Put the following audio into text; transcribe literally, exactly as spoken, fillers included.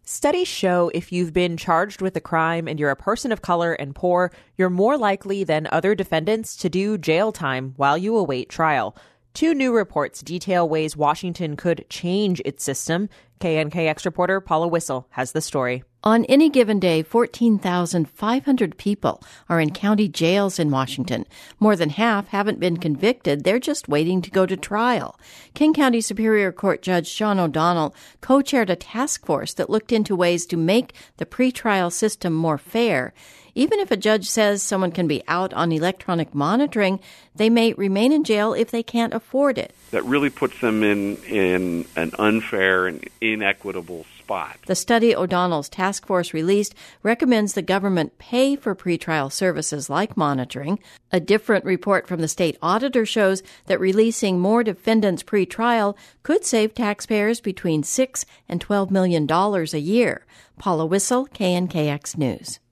Studies show if you've been charged with a crime and you're a person of color and poor, you're more likely than other defendants to do jail time while you await trial. Two new reports detail ways Washington could change its system. K N K X reporter Paula Whistle has the story. On any given day, fourteen thousand five hundred people are in county jails in Washington. More than half haven't been convicted. They're just waiting to go to trial. King County Superior Court Judge Sean O'Donnell co-chaired a task force that looked into ways to make the pretrial system more fair. Even if a judge says someone can be out on electronic monitoring, they may remain in jail if they can't afford it. That really puts them in, in an unfair and inequitable spot. The study O'Donnell's task force released recommends the government pay for pretrial services like monitoring. A different report from the state auditor shows that releasing more defendants pretrial could save taxpayers between six and twelve million dollars a year. Paula Whistle, K N K X News.